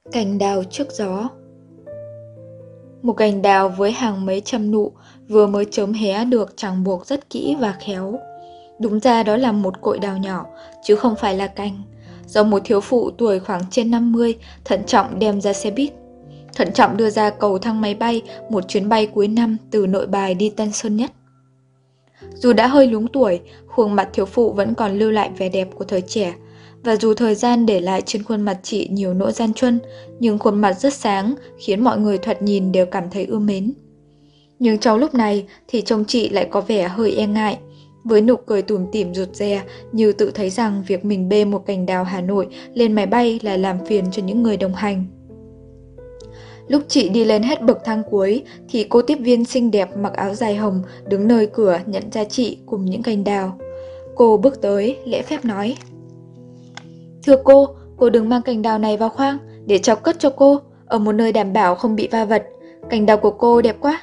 Cành đào trước gió. Một cành đào với hàng mấy trăm nụ vừa mới chớm hé được chẳng buộc rất kỹ và khéo. Đúng ra đó là một cội đào nhỏ, chứ không phải là cành. Do một thiếu phụ tuổi khoảng trên 50 thận trọng đem ra xe buýt. Thận trọng đưa ra cầu thang máy bay một chuyến bay cuối năm từ Nội Bài đi Tân Sơn Nhất. Dù đã hơi lúng tuổi, khuôn mặt thiếu phụ vẫn còn lưu lại vẻ đẹp của thời trẻ. Và dù thời gian để lại trên khuôn mặt chị nhiều nỗi gian truân, nhưng khuôn mặt rất sáng, khiến mọi người thoạt nhìn đều cảm thấy ưa mến. Nhưng trong lúc này thì trông chị lại có vẻ hơi e ngại, với nụ cười tủm tỉm rụt rè như tự thấy rằng việc mình bê một cành đào Hà Nội lên máy bay là làm phiền cho những người đồng hành. Lúc chị đi lên hết bậc thang cuối thì cô tiếp viên xinh đẹp mặc áo dài hồng đứng nơi cửa nhận ra chị cùng những cành đào. Cô bước tới, lễ phép nói: "Thưa cô đừng mang cành đào này vào khoang, để cháu cất cho cô, ở một nơi đảm bảo không bị va vật. Cành đào của cô đẹp quá."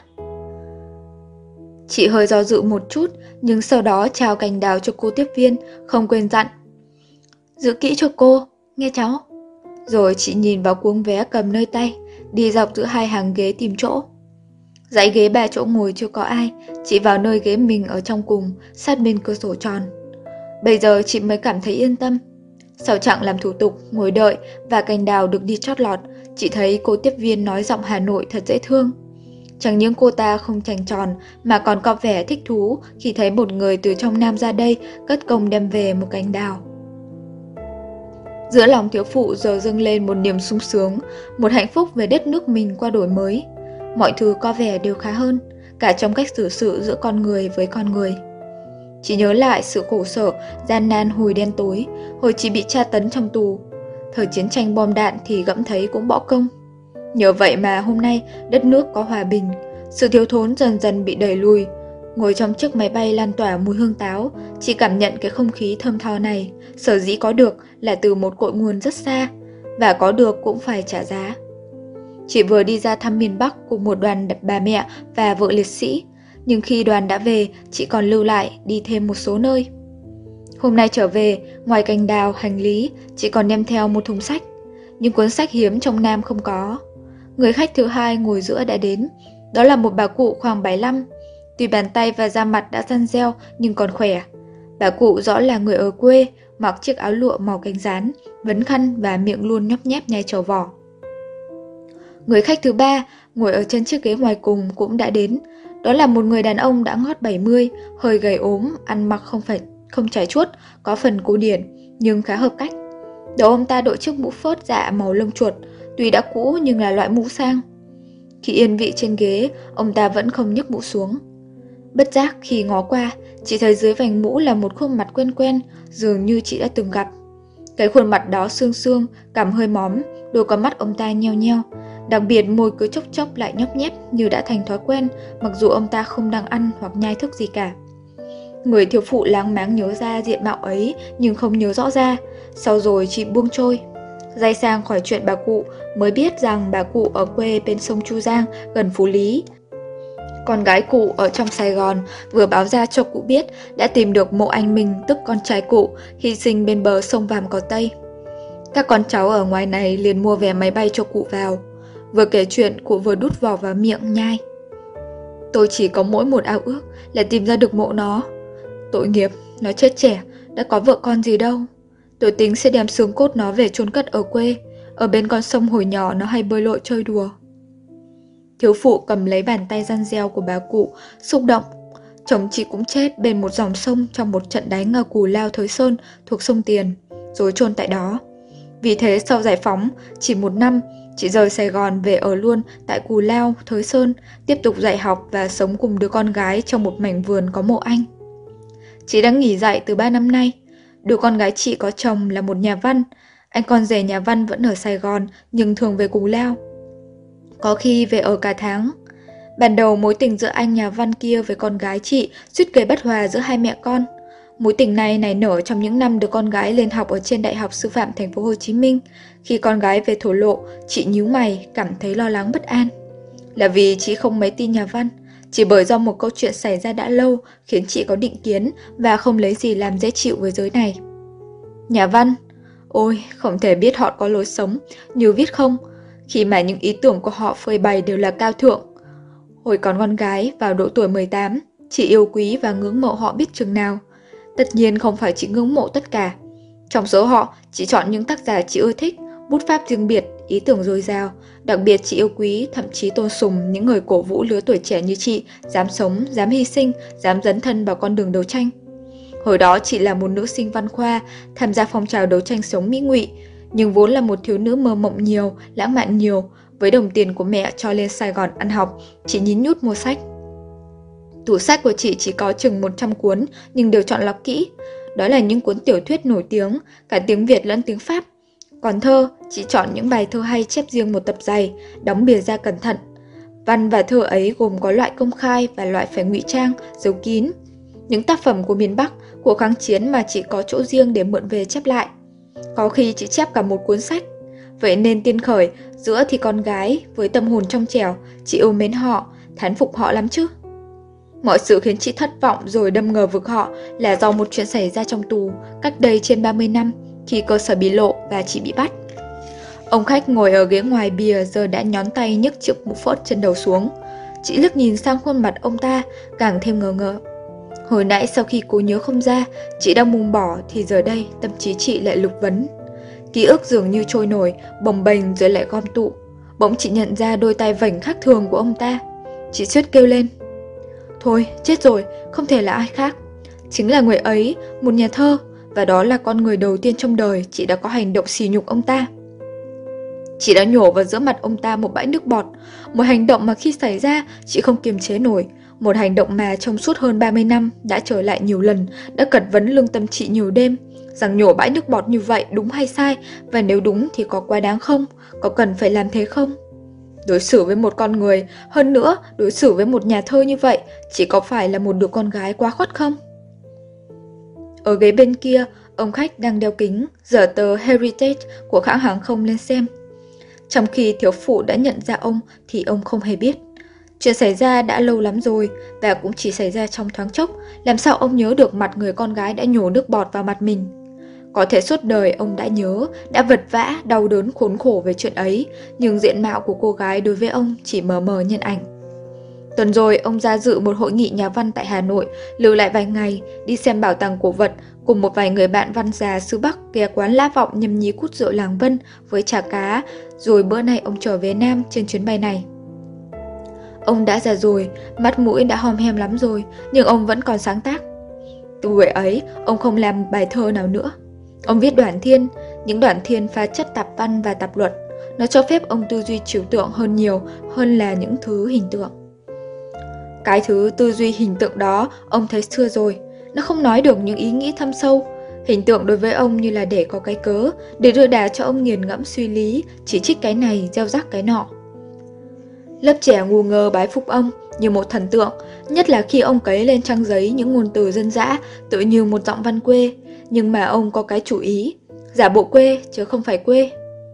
Chị hơi do dự một chút, nhưng sau đó trao cành đào cho cô tiếp viên, không quên dặn: "Giữ kỹ cho cô, nghe cháu." Rồi chị nhìn vào cuống vé cầm nơi tay, đi dọc giữa hai hàng ghế tìm chỗ. Dãy ghế 3 chỗ ngồi chưa có ai, chị vào nơi ghế mình ở trong cùng, sát bên cửa sổ tròn. Bây giờ chị mới cảm thấy yên tâm. Sau chặng làm thủ tục, ngồi đợi và cành đào được đi chót lọt, chị thấy cô tiếp viên nói giọng Hà Nội thật dễ thương. Chẳng những cô ta không chành tròn mà còn có vẻ thích thú khi thấy một người từ trong Nam ra đây cất công đem về một cành đào. Giữa lòng thiếu phụ giờ dâng lên một niềm sung sướng, một hạnh phúc về đất nước mình qua đổi mới. Mọi thứ có vẻ đều khá hơn, cả trong cách xử sự giữa con người với con người. Chị nhớ lại sự khổ sở, gian nan hồi đen tối, hồi chị bị tra tấn trong tù. Thời chiến tranh bom đạn thì gẫm thấy cũng bỏ công. Nhờ vậy mà hôm nay đất nước có hòa bình, sự thiếu thốn dần dần bị đẩy lùi. Ngồi trong chiếc máy bay lan tỏa mùi hương táo, chị cảm nhận cái không khí thơm tho này, sở dĩ có được là từ một cội nguồn rất xa, và có được cũng phải trả giá. Chị vừa đi ra thăm miền Bắc cùng một đoàn bà mẹ và vợ liệt sĩ, nhưng khi đoàn đã về, chị còn lưu lại đi thêm một số nơi. Hôm nay trở về, ngoài cành đào, hành lý, chị còn đem theo một thùng sách, những cuốn sách hiếm trong Nam không có. Người khách thứ hai ngồi giữa đã đến, đó là một bà cụ khoảng 75. Tuy bàn tay và da mặt đã răn reo nhưng còn khỏe. Bà cụ rõ là người ở quê, mặc chiếc áo lụa màu cánh gián, vấn khăn và miệng luôn nhóp nhép nhai trầu vỏ. Người khách thứ ba, ngồi ở trên chiếc ghế ngoài cùng cũng đã đến. Đó là một người đàn ông đã ngót 70, hơi gầy ốm, ăn mặc không trải chuốt, có phần cổ điển, nhưng khá hợp cách. Đầu ông ta đội chiếc mũ phớt dạ màu lông chuột, tuy đã cũ nhưng là loại mũ sang. Khi yên vị trên ghế, ông ta vẫn không nhấc mũ xuống. Bất giác khi ngó qua, chị thấy dưới vành mũ là một khuôn mặt quen quen, dường như chị đã từng gặp. Cái khuôn mặt đó xương xương, cằm hơi móm, đôi con mắt ông ta nheo nheo. Đặc biệt môi cứ chốc chốc lại nhóp nhép như đã thành thói quen, mặc dù ông ta không đang ăn hoặc nhai thức gì cả. Người thiếu phụ láng máng nhớ ra diện mạo ấy nhưng không nhớ rõ ra. Sau rồi chị buông trôi. Day sang khỏi chuyện bà cụ mới biết rằng bà cụ ở quê bên sông Chu Giang gần Phú Lý. Con gái cụ ở trong Sài Gòn vừa báo ra cho cụ biết đã tìm được mộ anh mình, tức con trai cụ, hy sinh bên bờ sông Vàm Cỏ Tây. Các con cháu ở ngoài này liền mua vé máy bay cho cụ vào. Vừa kể chuyện, cụ vừa đút vỏ vào miệng nhai. Tôi chỉ có mỗi một ao ước là tìm ra được mộ nó. Tội nghiệp, nó chết trẻ, đã có vợ con gì đâu. Tôi tính sẽ đem xương cốt nó về chôn cất ở quê, ở bên con sông hồi nhỏ nó hay bơi lội chơi đùa. Thiếu phụ cầm lấy bàn tay răn reo của bà cụ, xúc động. Chồng chị cũng chết bên một dòng sông trong một trận đánh ở Cù Lao Thới Sơn thuộc sông Tiền, rồi chôn tại đó. Vì thế sau giải phóng, chỉ 1 năm, chị rời Sài Gòn về ở luôn tại Cù Lao Thới Sơn, tiếp tục dạy học và sống cùng đứa con gái trong một mảnh vườn có mộ anh. Chị đã nghỉ dạy từ 3 năm nay. Đứa con gái chị có chồng là một nhà văn. Anh con rể nhà văn vẫn ở Sài Gòn nhưng thường về Cù Lao. Có khi về ở cả tháng. Ban đầu mối tình giữa anh nhà văn kia với con gái chị suýt gây bất hòa giữa hai mẹ con. Mối tình này nảy nở trong những năm đứa con gái lên học ở trên Đại học Sư phạm Thành phố Hồ Chí Minh. Khi con gái về thổ lộ, chị nhíu mày, cảm thấy lo lắng bất an. Là vì chị không mấy tin nhà văn, chỉ bởi do một câu chuyện xảy ra đã lâu khiến chị có định kiến và không lấy gì làm dễ chịu với giới này. Nhà văn, ôi, không thể biết họ có lối sống, như viết không. khi mà những ý tưởng của họ phơi bày đều là cao thượng. Hồi còn con gái vào độ tuổi 18, chị yêu quý và ngưỡng mộ họ biết chừng nào. Tất nhiên không phải chị ngưỡng mộ tất cả. Trong số họ, chị chọn những tác giả chị ưa thích, bút pháp riêng biệt, ý tưởng dồi dào. Đặc biệt chị yêu quý, thậm chí tôn sùng những người cổ vũ lứa tuổi trẻ như chị, dám sống, dám hy sinh, dám dấn thân vào con đường đấu tranh. Hồi đó chị là một nữ sinh văn khoa, tham gia phong trào đấu tranh sống Mỹ ngụy, nhưng vốn là một thiếu nữ mơ mộng nhiều, lãng mạn nhiều. Với đồng tiền của mẹ cho lên Sài Gòn ăn học, chị nhín nhút mua sách. Tủ sách của chị chỉ có chừng 100 cuốn, nhưng đều chọn lọc kỹ. Đó là những cuốn tiểu thuyết nổi tiếng, cả tiếng Việt lẫn tiếng Pháp. Còn thơ, chị chọn những bài thơ hay chép riêng một tập dày, đóng bìa ra cẩn thận. Văn và thơ ấy gồm có loại công khai và loại phải ngụy trang, giấu kín. Những tác phẩm của miền Bắc, của kháng chiến mà chị có chỗ riêng để mượn về chép lại. Có khi chị chép cả một cuốn sách. Vậy nên tiên khởi, giữa thì con gái với tâm hồn trong trẻo, chị yêu mến họ, thán phục họ lắm chứ. Mọi sự khiến chị thất vọng rồi đâm ngờ vực họ là do một chuyện xảy ra trong tù cách đây trên 30 năm khi cơ sở bị lộ và chị bị bắt. Ông khách ngồi ở ghế ngoài bìa giờ đã nhón tay nhấc chiếc mũ phớt trên đầu xuống. Chị liếc nhìn sang khuôn mặt ông ta càng thêm ngờ ngợ. Hồi nãy sau khi cố nhớ không ra, chị đang buông bỏ thì giờ đây tâm trí chị lại lục vấn. Ký ức dường như trôi nổi, bồng bềnh rồi lại gom tụ. Bỗng chị nhận ra đôi tay vảnh khác thường của ông ta. Chị suýt kêu lên. Thôi, chết rồi, không thể là ai khác. Chính là người ấy, một nhà thơ, và đó là con người đầu tiên trong đời chị đã có hành động sỉ nhục ông ta. Chị đã nhổ vào giữa mặt ông ta một bãi nước bọt, một hành động mà khi xảy ra chị không kiềm chế nổi, một hành động mà trong suốt hơn 30 năm đã trở lại nhiều lần, đã cật vấn lương tâm chị nhiều đêm, rằng nhổ bãi nước bọt như vậy đúng hay sai, và nếu đúng thì có quá đáng không, có cần phải làm thế không? Đối xử với một con người, hơn nữa đối xử với một nhà thơ như vậy, chỉ có phải là một đứa con gái quá khuất không? Ở ghế bên kia, ông khách đang đeo kính, dở tờ Heritage của hãng hàng không lên xem. Trong khi thiếu phụ đã nhận ra ông thì ông không hề biết. Chuyện xảy ra đã lâu lắm rồi và cũng chỉ xảy ra trong thoáng chốc, làm sao ông nhớ được mặt người con gái đã nhổ nước bọt vào mặt mình. Có thể suốt đời ông đã nhớ, đã vật vã, đau đớn khốn khổ về chuyện ấy, nhưng diện mạo của cô gái đối với ông chỉ mờ mờ nhân ảnh. Tuần rồi, ông ra dự một hội nghị nhà văn tại Hà Nội, lưu lại vài ngày, đi xem bảo tàng cổ vật, cùng một vài người bạn văn già xứ Bắc ghé quán Lá Vọng nhâm nhí cút rượu làng Vân với chả cá, rồi bữa nay ông trở về Nam trên chuyến bay này. Ông đã già rồi, mắt mũi đã hòm hem lắm rồi, nhưng ông vẫn còn sáng tác. Từ buổi ấy, ông không làm bài thơ nào nữa. Ông viết đoạn thiên, những đoạn thiên pha chất tạp văn và tạp luận. Nó cho phép ông tư duy trừu tượng hơn nhiều, hơn là những thứ hình tượng. Cái thứ tư duy hình tượng đó, ông thấy xưa rồi. Nó không nói được những ý nghĩ thâm sâu. Hình tượng đối với ông như là để có cái cớ, để đưa đà cho ông nghiền ngẫm suy lý, chỉ trích cái này, gieo rắc cái nọ. Lớp trẻ ngu ngơ bái phục ông như một thần tượng, nhất là khi ông cấy lên trang giấy những ngôn từ dân dã, tự như một giọng văn quê. Nhưng mà ông có cái chủ ý, giả bộ quê chứ không phải quê.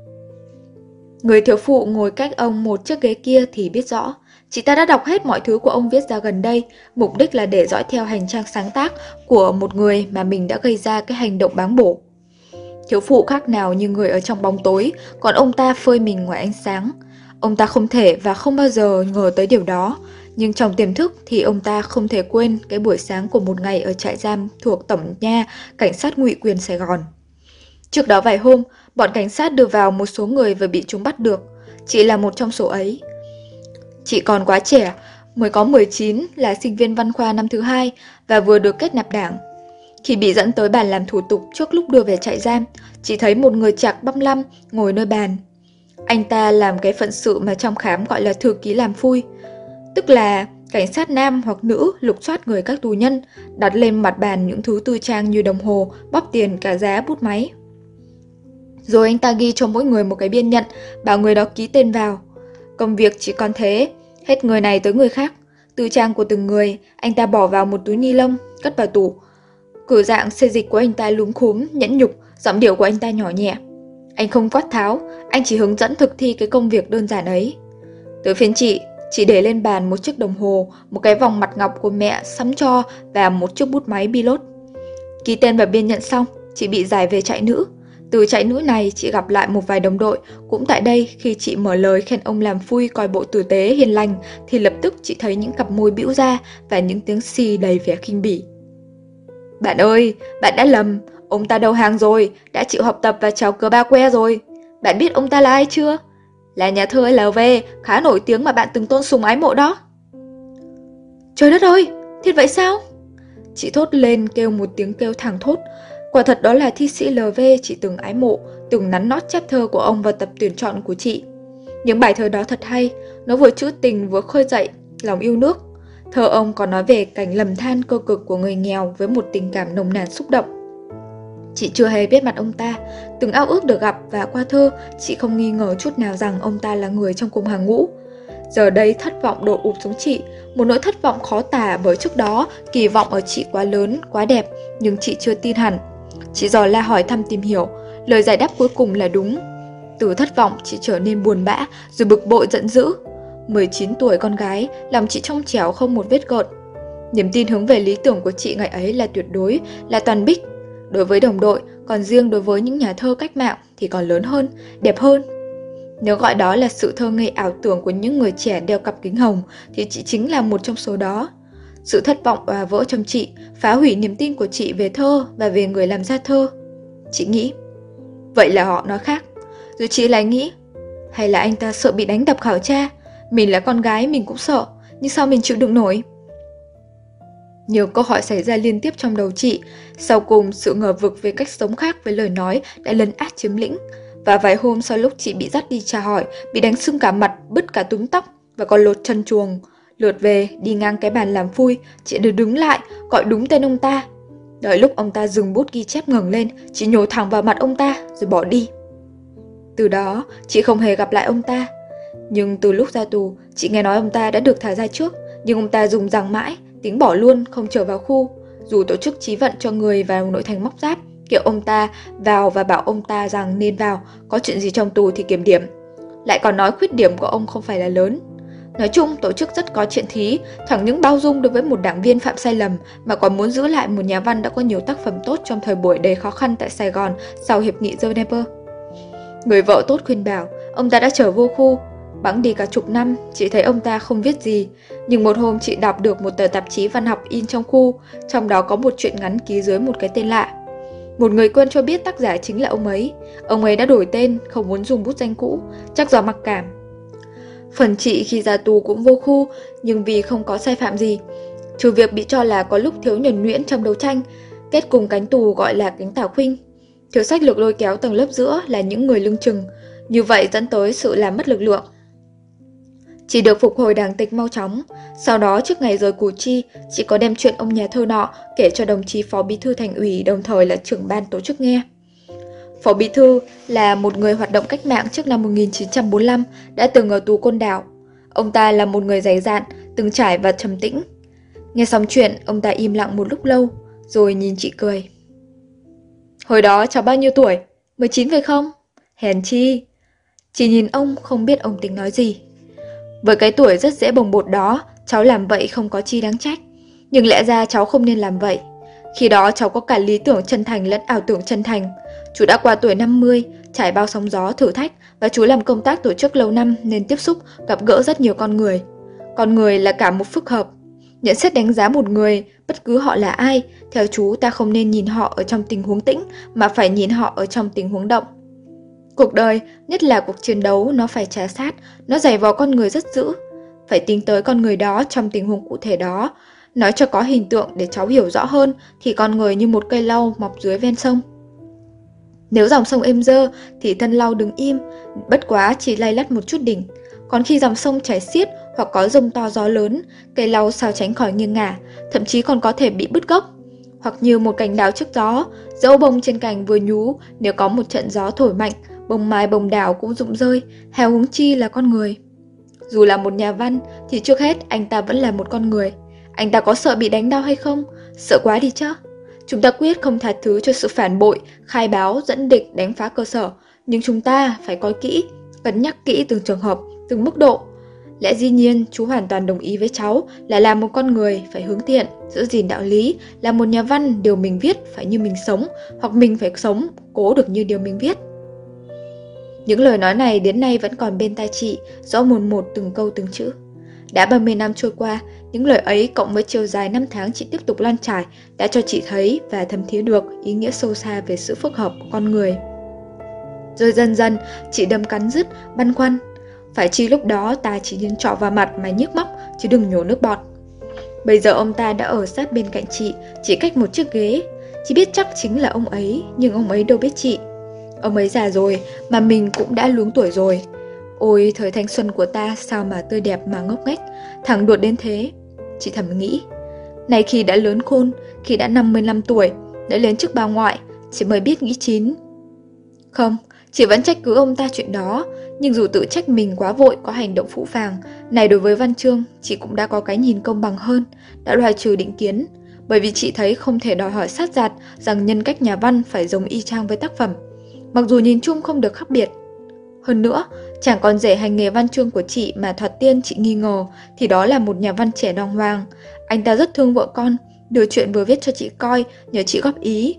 Người thiếu phụ ngồi cách ông một chiếc ghế kia thì biết rõ. Chị ta đã đọc hết mọi thứ của ông viết ra gần đây, mục đích là để dõi theo hành trang sáng tác của một người mà mình đã gây ra cái hành động báng bổ. Thiếu phụ khác nào như người ở trong bóng tối, còn ông ta phơi mình ngoài ánh sáng. Ông ta không thể và không bao giờ ngờ tới điều đó, nhưng trong tiềm thức thì ông ta không thể quên cái buổi sáng của một ngày ở trại giam thuộc Tổng nha Cảnh sát ngụy quyền Sài Gòn. Trước đó vài hôm, bọn cảnh sát đưa vào một số người và bị chúng bắt được. Chị là một trong số ấy. Chị còn quá trẻ, mới có 19, là sinh viên văn khoa năm thứ 2 và vừa được kết nạp đảng. Khi bị dẫn tới bàn làm thủ tục trước lúc đưa về trại giam, chị thấy một người chạc 35 ngồi nơi bàn. Anh ta làm cái phận sự mà trong khám gọi là thư ký làm phui, tức là cảnh sát nam hoặc nữ lục soát người các tù nhân, đặt lên mặt bàn những thứ tư trang như đồng hồ, bóp tiền, cả giá, bút máy. Rồi anh ta ghi cho mỗi người một cái biên nhận, bảo người đó ký tên vào. Công việc chỉ còn thế, hết người này tới người khác. Tư trang của từng người, anh ta bỏ vào một túi ni lông, cất vào tủ. Cử dạng xê dịch của anh ta lúm khúm, nhẫn nhục, giọng điệu của anh ta nhỏ nhẹ. Anh không quát tháo, anh chỉ hướng dẫn thực thi cái công việc đơn giản ấy. Tới phiên chị để lên bàn một chiếc đồng hồ, một cái vòng mặt ngọc của mẹ sắm cho và một chiếc bút máy pilot. Ký tên vào biên nhận xong, chị bị giải về trại nữ. Từ chạy núi này, chị gặp lại một vài đồng đội. Cũng tại đây, khi chị mở lời khen ông làm phui coi bộ tử tế hiền lành, thì lập tức chị thấy những cặp môi bĩu ra và những tiếng xì đầy vẻ khinh bỉ. Bạn ơi, bạn đã lầm. Ông ta đầu hàng rồi, đã chịu học tập và chào cờ ba que rồi. Bạn biết ông ta là ai chưa? Là nhà thơ LV, khá nổi tiếng mà bạn từng tôn sùng ái mộ đó. Trời đất ơi, thiệt vậy sao? Chị thốt lên kêu một tiếng kêu thảng thốt. Quả thật đó là thi sĩ LV chị từng ái mộ, từng nắn nót chép thơ của ông vào tập tuyển chọn của chị. Những bài thơ đó thật hay, nó vừa trữ tình vừa khơi dậy lòng yêu nước. Thơ ông còn nói về cảnh lầm than cơ cực của người nghèo với một tình cảm nồng nàn xúc động. Chị chưa hề biết mặt ông ta, từng ao ước được gặp và qua thơ, chị không nghi ngờ chút nào rằng ông ta là người trong cùng hàng ngũ. Giờ đây thất vọng đổ ụp xuống chị, một nỗi thất vọng khó tả bởi trước đó kỳ vọng ở chị quá lớn, quá đẹp, nhưng chị chưa tin hẳn. Chị dò la hỏi thăm tìm hiểu, lời giải đáp cuối cùng là đúng. Từ thất vọng chị trở nên buồn bã, rồi bực bội giận dữ. 19 tuổi con gái, lòng chị trong trẻo không một vết gợn. Niềm tin hướng về lý tưởng của chị ngày ấy là tuyệt đối, là toàn bích. Đối với đồng đội, còn riêng đối với những nhà thơ cách mạng thì còn lớn hơn, đẹp hơn. Nếu gọi đó là sự thơ ngây ảo tưởng của những người trẻ đeo cặp kính hồng, thì chị chính là một trong số đó. Sự thất vọng òa vỡ trong chị, phá hủy niềm tin của chị về thơ và về người làm ra thơ. Chị nghĩ, vậy là họ nói khác. Rồi chị lại nghĩ, hay là anh ta sợ bị đánh đập khảo tra? Mình là con gái mình cũng sợ, nhưng sao mình chịu đựng nổi? Nhiều câu hỏi xảy ra liên tiếp trong đầu chị. Sau cùng, sự ngờ vực về cách sống khác với lời nói đã lấn át chiếm lĩnh. Và vài hôm sau lúc chị bị dắt đi tra hỏi, bị đánh sưng cả mặt, bứt cả túm tóc và còn lột chân chuồng. Lượt về, đi ngang cái bàn làm phui, chị được đứng lại, gọi đúng tên ông ta. Đợi lúc ông ta dừng bút ghi chép ngẩng lên, chị nhổ thẳng vào mặt ông ta rồi bỏ đi. Từ đó, chị không hề gặp lại ông ta. Nhưng từ lúc ra tù, chị nghe nói ông ta đã được thả ra trước, nhưng ông ta dùng rằng mãi, tính bỏ luôn, không trở vào khu. Dù tổ chức chí vận cho người vào nội thành móc giáp, kiểu ông ta vào và bảo ông ta rằng nên vào, có chuyện gì trong tù thì kiểm điểm. Lại còn nói khuyết điểm của ông không phải là lớn. Nói chung, tổ chức rất có chuyện thí, chẳng những bao dung đối với một đảng viên phạm sai lầm, mà còn muốn giữ lại một nhà văn đã có nhiều tác phẩm tốt trong thời buổi đầy khó khăn tại Sài Gòn sau Hiệp nghị Geneva. Người vợ tốt khuyên bảo, ông ta đã trở vô khu. Bẵng đi cả chục năm, chị thấy ông ta không viết gì. Nhưng một hôm chị đọc được một tờ tạp chí văn học in trong khu, trong đó có một truyện ngắn ký dưới một cái tên lạ. Một người quen cho biết tác giả chính là ông ấy. Ông ấy đã đổi tên, không muốn dùng bút danh cũ, chắc do mặc cảm. Phần chị khi ra tù cũng vô khu, nhưng vì không có sai phạm gì. Trừ việc bị cho là có lúc thiếu nhuần nhuyễn trong đấu tranh, kết cùng cánh tù gọi là cánh tả khuynh. Thiếu sách lược lôi kéo tầng lớp giữa là những người lưng chừng, như vậy dẫn tới sự làm mất lực lượng. Chị được phục hồi đảng tịch mau chóng. Sau đó trước ngày rời Củ Chi, chị có đem chuyện ông nhà thơ nọ kể cho đồng chí phó bí thư thành ủy, đồng thời là trưởng ban tổ chức nghe. Phó bí thư là một người hoạt động cách mạng trước năm 1945, đã từng ở tù Côn Đảo. Ông ta là một người dày dạn, từng trải và trầm tĩnh. Nghe xong chuyện, ông ta im lặng một lúc lâu, rồi nhìn chị cười. Hồi đó cháu bao nhiêu tuổi? 19 phải không? Hèn chi. Chị nhìn ông không biết ông tính nói gì. Với cái tuổi rất dễ bồng bột đó, cháu làm vậy không có chi đáng trách. Nhưng lẽ ra cháu không nên làm vậy. Khi đó cháu có cả lý tưởng chân thành lẫn ảo tưởng chân thành. Chú đã qua tuổi 50, trải bao sóng gió thử thách, và chú làm công tác tổ chức lâu năm nên tiếp xúc, gặp gỡ rất nhiều con người. Con người là cả một phức hợp. Nhận xét đánh giá một người, bất cứ họ là ai, theo chú ta không nên nhìn họ ở trong tình huống tĩnh, mà phải nhìn họ ở trong tình huống động. Cuộc đời, nhất là cuộc chiến đấu, nó phải trà sát, nó giày vò con người rất dữ. Phải tính tới con người đó trong tình huống cụ thể đó. Nói cho có hình tượng để cháu hiểu rõ hơn, thì con người như một cây lau mọc dưới ven sông. Nếu dòng sông êm dơ thì thân lau đứng im, bất quá chỉ lay lắt một chút đỉnh. Còn khi dòng sông chảy xiết hoặc có giông to gió lớn, cây lau sao tránh khỏi nghiêng ngả, thậm chí còn có thể bị bứt gốc. Hoặc như một cành đào trước gió, dẫu bông trên cành vừa nhú, nếu có một trận gió thổi mạnh, bông mai bông đào cũng rụng rơi, hèo huống chi là con người. Dù là một nhà văn thì trước hết anh ta vẫn là một con người. Anh ta có sợ bị đánh đau hay không? Sợ quá đi chứ. Chúng ta quyết không tha thứ cho sự phản bội, khai báo, dẫn địch, đánh phá cơ sở. Nhưng chúng ta phải coi kỹ, cân nhắc kỹ từng trường hợp, từng mức độ. Lẽ dĩ nhiên chú hoàn toàn đồng ý với cháu là làm một con người phải hướng thiện, giữ gìn đạo lý, là một nhà văn điều mình viết phải như mình sống, hoặc mình phải sống cố được như điều mình viết. Những lời nói này đến nay vẫn còn bên tai chị, rõ mồn một từng câu từng chữ. Đã 30 năm trôi qua, những lời ấy cộng với chiều dài 5 tháng chị tiếp tục lan trải đã cho chị thấy và thấm thía được ý nghĩa sâu xa về sự phức hợp của con người. Rồi dần dần, chị đâm cắn rứt, băn khoăn. Phải chi lúc đó ta chỉ nên trọ vào mặt mà nhức móc, chứ đừng nhổ nước bọt. Bây giờ ông ta đã ở sát bên cạnh chị, chỉ cách một chiếc ghế. Chị biết chắc chính là ông ấy, nhưng ông ấy đâu biết chị. Ông ấy già rồi, mà mình cũng đã luống tuổi rồi. Ôi, thời thanh xuân của ta sao mà tươi đẹp mà ngốc nghếch, thẳng đuột đến thế. Chị thầm nghĩ, này khi đã lớn khôn, khi đã 55 tuổi, đã lên chức bà ngoại, chị mới biết nghĩ chín. Không, chị vẫn trách cứ ông ta chuyện đó, nhưng dù tự trách mình quá vội có hành động phũ phàng, này đối với Văn Chương, chị cũng đã có cái nhìn công bằng hơn, đã loại trừ định kiến, bởi vì chị thấy không thể đòi hỏi sát giạt rằng nhân cách nhà văn phải giống y chang với tác phẩm, mặc dù nhìn chung không được khác biệt. Hơn nữa, chẳng còn rể hành nghề văn chương của chị mà thoạt tiên chị nghi ngờ thì đó là một nhà văn trẻ đàng hoàng. Anh ta rất thương vợ con, đưa chuyện vừa viết cho chị coi, nhờ chị góp ý.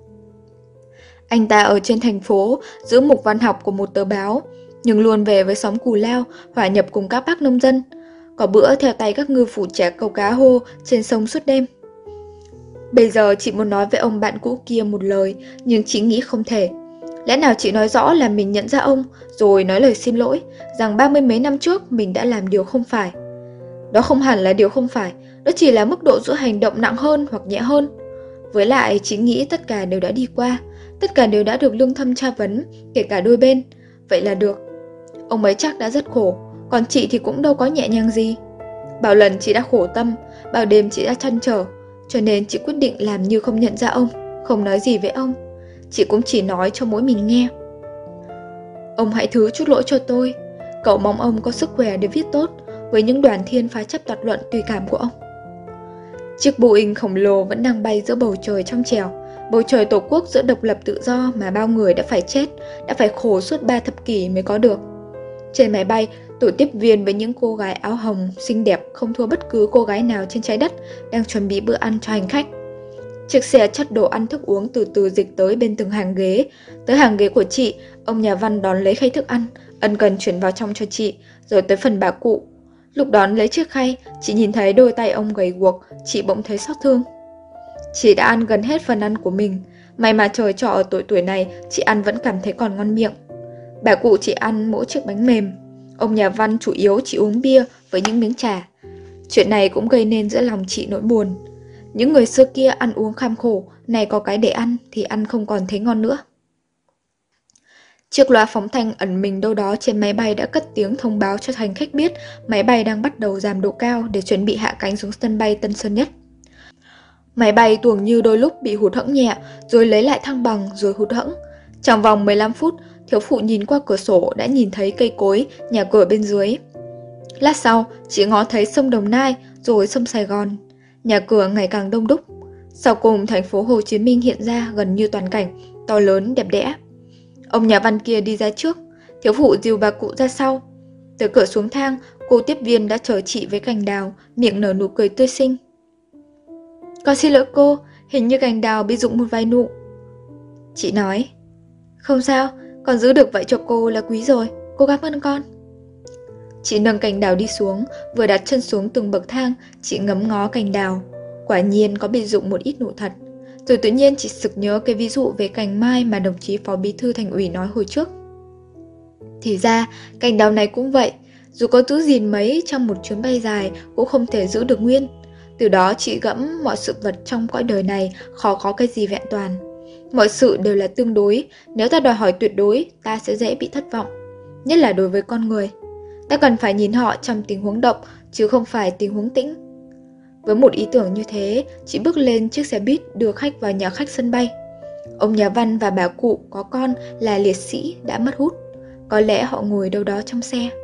Anh ta ở trên thành phố, giữ mục văn học của một tờ báo, nhưng luôn về với xóm cù lao, hòa nhập cùng các bác nông dân. Có bữa theo tay các ngư phủ trẻ câu cá hô trên sông suốt đêm. Bây giờ chị muốn nói với ông bạn cũ kia một lời, nhưng chị nghĩ không thể. Lẽ nào chị nói rõ là mình nhận ra ông, rồi nói lời xin lỗi, rằng 30 mấy năm trước mình đã làm điều không phải. Đó không hẳn là điều không phải, đó chỉ là mức độ giữa hành động nặng hơn hoặc nhẹ hơn. Với lại, chị nghĩ tất cả đều đã đi qua, tất cả đều đã được lương thâm tra vấn, kể cả đôi bên. Vậy là được. Ông ấy chắc đã rất khổ, còn chị thì cũng đâu có nhẹ nhàng gì. Bao lần chị đã khổ tâm, bao đêm chị đã trăn trở, cho nên chị quyết định làm như không nhận ra ông, không nói gì với ông. Chị cũng chỉ nói cho mỗi mình nghe. Ông hãy thứ chút lỗi cho tôi. Cậu mong ông có sức khỏe để viết tốt với những đoàn thiên phá chấp toạt luận tùy cảm của ông. Chiếc Boeing khổng lồ vẫn đang bay giữa bầu trời trong trẻo, bầu trời tổ quốc giữa độc lập tự do mà bao người đã phải chết, đã phải khổ suốt 3 thập kỷ mới có được. Trên máy bay, tổ tiếp viên với những cô gái áo hồng xinh đẹp không thua bất cứ cô gái nào trên trái đất đang chuẩn bị bữa ăn cho hành khách. Chiếc xe chất đồ ăn thức uống từ từ dịch tới bên từng hàng ghế. Tới hàng ghế của chị, ông nhà văn đón lấy khay thức ăn, ân cần chuyển vào trong cho chị, rồi tới phần bà cụ. Lúc đón lấy chiếc khay, chị nhìn thấy đôi tay ông gầy guộc, chị bỗng thấy xót thương. Chị đã ăn gần hết phần ăn của mình, may mà trời cho ở tuổi này, chị ăn vẫn cảm thấy còn ngon miệng. Bà cụ chỉ ăn mỗi chiếc bánh mềm, ông nhà văn chủ yếu chỉ uống bia với những miếng trà. Chuyện này cũng gây nên giữa lòng chị nỗi buồn. Những người xưa kia ăn uống kham khổ, này có cái để ăn thì ăn không còn thấy ngon nữa. Chiếc loa phóng thanh ẩn mình đâu đó trên máy bay đã cất tiếng thông báo cho hành khách biết máy bay đang bắt đầu giảm độ cao để chuẩn bị hạ cánh xuống sân bay Tân Sơn Nhất. Máy bay tuồng như đôi lúc bị hụt hẫng nhẹ, rồi lấy lại thăng bằng rồi hụt hẫng. Trong vòng 15 phút, thiếu phụ nhìn qua cửa sổ đã nhìn thấy cây cối, nhà cửa bên dưới. Lát sau, chị ngó thấy sông Đồng Nai, rồi sông Sài Gòn. Nhà cửa ngày càng đông đúc. Sau cùng, thành phố Hồ Chí Minh hiện ra gần như toàn cảnh, to lớn, đẹp đẽ. Ông nhà văn kia đi ra trước, thiếu phụ dìu bà cụ ra sau. Tới cửa xuống thang, cô tiếp viên đã chờ chị với cành đào, miệng nở nụ cười tươi xinh. Con xin lỗi cô, hình như cành đào bị rụng một vài nụ. Chị nói, không sao, con giữ được vậy cho cô là quý rồi, cô cảm ơn con. Chị nâng cành đào đi xuống, vừa đặt chân xuống từng bậc thang, chị ngắm ngó cành đào. Quả nhiên có bị rụng một ít nụ thật. Rồi tự nhiên chị sực nhớ cái ví dụ về cành mai mà đồng chí phó bí thư thành ủy nói hồi trước. Thì ra, cành đào này cũng vậy, dù có giữ gìn mấy trong một chuyến bay dài cũng không thể giữ được nguyên. Từ đó chị gẫm mọi sự vật trong cõi đời này khó có cái gì vẹn toàn. Mọi sự đều là tương đối, nếu ta đòi hỏi tuyệt đối, ta sẽ dễ bị thất vọng. Nhất là đối với con người. Ta cần phải nhìn họ trong tình huống động, chứ không phải tình huống tĩnh. Với một ý tưởng như thế, chị bước lên chiếc xe buýt đưa khách vào nhà khách sân bay. Ông nhà văn và bà cụ có con là liệt sĩ đã mất hút. Có lẽ họ ngồi đâu đó trong xe.